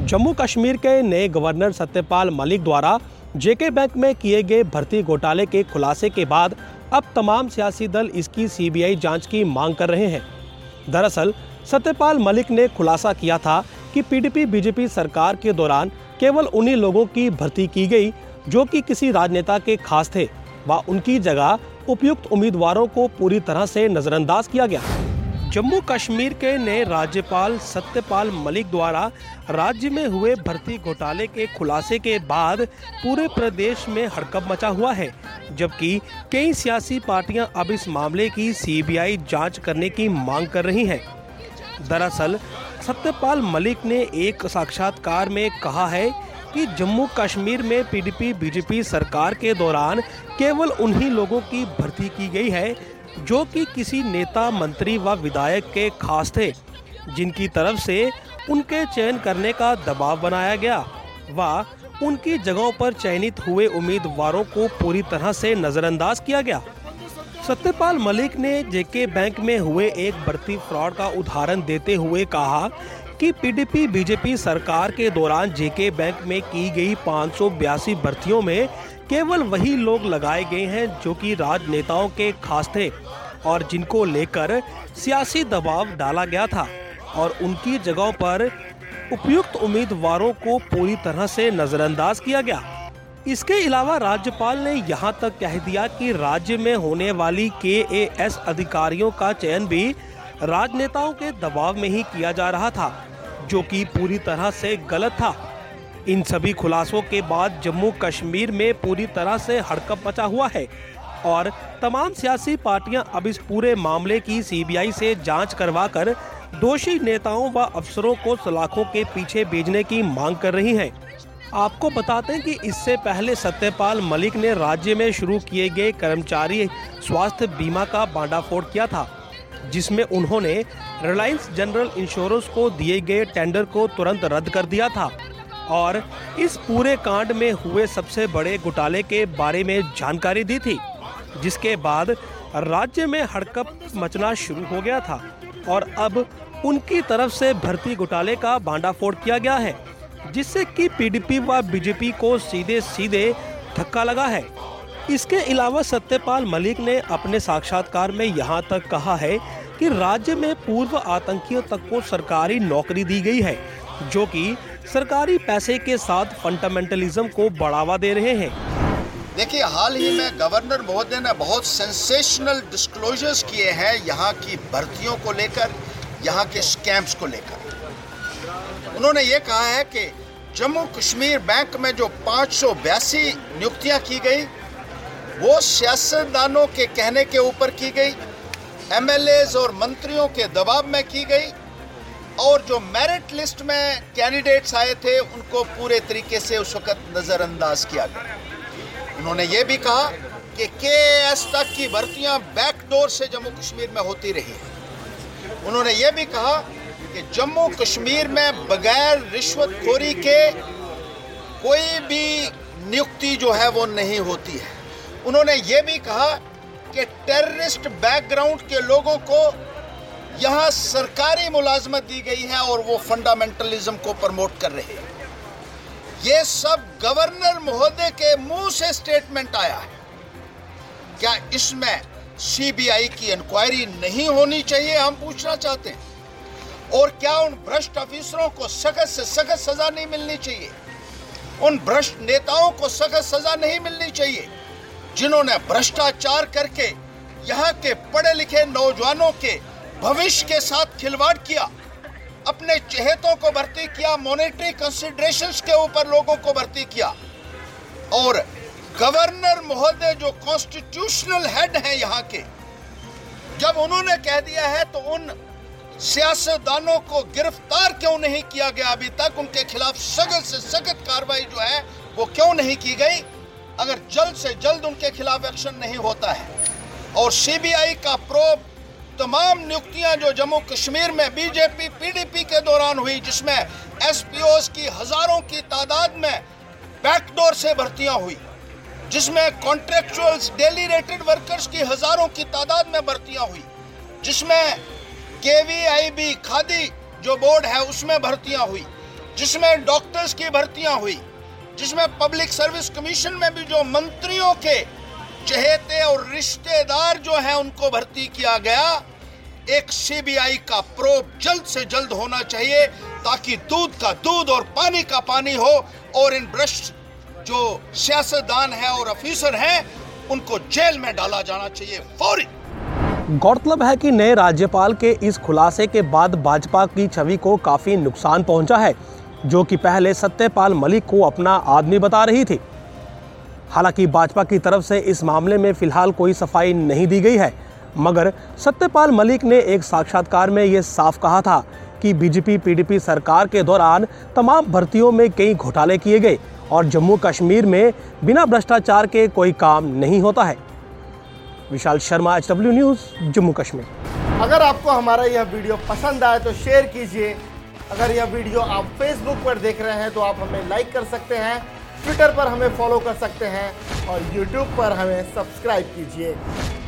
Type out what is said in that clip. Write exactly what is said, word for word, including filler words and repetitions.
जम्मू कश्मीर के नए गवर्नर सत्यपाल मलिक द्वारा जेके बैंक में किए गए भर्ती घोटाले के खुलासे के बाद अब तमाम सियासी दल इसकी सीबीआई जांच की मांग कर रहे हैं। दरअसल सत्यपाल मलिक ने खुलासा किया था कि पीडीपी बीजेपी सरकार के दौरान केवल उन्हीं लोगों की भर्ती की गई जो कि किसी राजनेता के खास थे व उनकी जगह उपयुक्त उम्मीदवारों को पूरी तरह से नजरअंदाज किया गया। जम्मू कश्मीर के नए राज्यपाल सत्यपाल मलिक द्वारा राज्य में हुए भर्ती घोटाले के खुलासे के बाद पूरे प्रदेश में हड़कंप मचा हुआ है, जबकि कई सियासी पार्टियां अब इस मामले की सीबीआई जांच करने की मांग कर रही हैं। दरअसल सत्यपाल मलिक ने एक साक्षात्कार में कहा है कि जम्मू कश्मीर में पीडीपी बीजेपी सरकार के दौरान केवल उन्हीं लोगों की भर्ती की गई है जो कि किसी नेता मंत्री व विधायक के खास थे, जिनकी तरफ से उनके चयन करने का दबाव बनाया गया व उनकी जगहों पर चयनित हुए उम्मीदवारों को पूरी तरह से नजरअंदाज किया गया। सत्यपाल मलिक ने जेके बैंक में हुए एक भर्ती फ्रॉड का उदाहरण देते हुए कहा कि पीडीपी बीजेपी सरकार के दौरान जेके बैंक में की गई पाँच सौ बयासी भर्तियों में केवल वही लोग लगाए गए हैं जो कि राजनेताओं के खास थे और जिनको लेकर सियासी दबाव डाला गया था और उनकी जगहों पर उपयुक्त उम्मीदवारों को पूरी तरह से नजरअंदाज किया गया। इसके अलावा राज्यपाल ने यहां तक कह दिया कि राज्य में होने वाली के ए एस अधिकारियों का चयन भी राजनेताओं के दबाव में ही किया जा रहा था, जो कि पूरी तरह से गलत था। इन सभी खुलासों के बाद जम्मू कश्मीर में पूरी तरह से हड़कंप मचा हुआ है और तमाम सियासी पार्टियां अब इस पूरे मामले की सीबीआई से जांच करवाकर दोषी नेताओं व अफसरों को सलाखों के पीछे भेजने की मांग कर रही हैं। आपको बताते हैं कि इससे पहले सत्यपाल मलिक ने राज्य में शुरू किए गए कर्मचारी स्वास्थ्य बीमा का भांडाफोड़ किया था, जिसमें उन्होंने रिलायंस जनरल इंश्योरेंस को दिए गए टेंडर को तुरंत रद्द कर दिया था और इस पूरे कांड में हुए सबसे बड़े घोटाले के बारे में जानकारी दी थी, जिसके बाद राज्य में हड़कंप मचना शुरू हो गया था और अब उनकी तरफ से भर्ती घोटाले का भांडाफोड़ किया गया है, जिससे कि पीडीपी व बीजेपी को सीधे सीधे धक्का लगा है। इसके अलावा सत्यपाल मलिक ने अपने साक्षात्कार में यहाँ तक कहा है कि राज्य में पूर्व आतंकियों तक को सरकारी नौकरी दी गई है, जो कि सरकारी पैसे के साथ फंडामेंटलिज्म को बढ़ावा दे रहे हैं। देखिए, हाल ही में गवर्नर महोदय ने बहुत सेंसेशनल डिस्क्लोजर्स किए हैं यहाँ की भर्तियों को लेकर, यहाँ के स्कैम्स को लेकर। उन्होंने ये कहा है कि जम्मू कश्मीर बैंक में जो पाँच सौ बयासी नियुक्तियाँ की गई वो सियासतदानों के कहने के ऊपर की गई, एमएलएज और मंत्रियों के दबाव में की गई और जो मेरिट लिस्ट में कैंडिडेट्स आए थे उनको पूरे तरीके से उस वक्त नज़रअंदाज किया गया। उन्होंने ये भी कहा कि के ए एस तक की भर्तियां बैकडोर से जम्मू कश्मीर में होती रही हैं। उन्होंने ये भी कहा कि जम्मू कश्मीर में बगैर रिश्वतखोरी के कोई भी नियुक्ति जो है वो नहीं होती है। उन्होंने ये भी कहा कि टेररिस्ट बैकग्राउंड के लोगों को यहाँ सरकारी मुलाजमत दी गई है और वो फंडामेंटलिज्म को प्रमोट कर रहे हैं। ये सब गवर्नर महोदय के मुंह से स्टेटमेंट आया है। क्या इसमें सीबीआई की इंक्वायरी नहीं होनी चाहिए, हम पूछना चाहते हैं। और क्या उन भ्रष्ट अफसरों को सख्त से सख्त सजा नहीं मिलनी चाहिए? उन भ्रष्ट नेताओं को सख्त सजा नहीं मिलनी चाहिए जिन्होंने भ्रष्टाचार करके यहाँ के पढ़े लिखे नौजवानों के भविष्य के साथ खिलवाड़ किया, अपने चहेतों को भर्ती किया, मॉनेटरी कंसिडरेशंस के ऊपर लोगों को भर्ती किया। और गवर्नर महोदय जो कॉन्स्टिट्यूशनल हेड हैं यहाँ के, जब उन्होंने कह दिया है तो उन सियासतदानों को गिरफ्तार क्यों नहीं किया गया अभी तक? उनके खिलाफ सख्त से सख्त कार्रवाई जो है वो क्यों नहीं की गई? अगर जल्द से जल्द उनके खिलाफ एक्शन नहीं होता है और सीबीआई का प्रोब तमाम नियुक्तियां जो जम्मू कश्मीर में बीजेपी पीडीपी के दौरान हुई, जिसमें एसपीओस की हजारों की तादाद में बैकडोर से भर्तियां हुई, जिसमें कॉन्ट्रेक्चुअल्स डेली रेटेड वर्कर्स की हजारों की तादाद में भर्तियां हुई, जिसमें केवीआईबी खादी जो बोर्ड है उसमें भर्तियां हुई, जिसमें डॉक्टर्स की भर्तियां हुई, जिसमें पब्लिक सर्विस कमीशन में भी जो मंत्रियों के चहेते और रिश्तेदार जो हैं उनको भर्ती किया गया। एक सीबीआई का प्रोब जल्द से जल्द होना चाहिए ताकि दूध का दूध और पानी का पानी हो और इन भ्रष्ट जो सियासतदान है और अफीसर हैं उनको जेल में डाला जाना चाहिए फौरी। गौरतलब है कि नए राज्यपाल के इस खुलासे के बाद भाजपा की छवि को काफी नुकसान पहुंचा है, जो कि पहले सत्यपाल मलिक को अपना आदमी बता रही थी। हालांकि भाजपा की तरफ से इस मामले में फिलहाल कोई सफाई नहीं दी गई है, मगर सत्यपाल मलिक ने एक साक्षात्कार में ये साफ कहा था कि बीजेपी पीडीपी सरकार के दौरान तमाम भर्तियों में कई घोटाले किए गए और जम्मू कश्मीर में बिना भ्रष्टाचार के कोई काम नहीं होता है। Vishal Sharma, H W news, Jammu Kashmir. अगर आपको हमारा यह वीडियो पसंद आए तो शेयर कीजिए। अगर यह वीडियो आप फेसबुक पर देख रहे हैं तो आप हमें लाइक कर सकते हैं, ट्विटर पर हमें फॉलो कर सकते हैं और यूट्यूब पर हमें सब्सक्राइब कीजिए।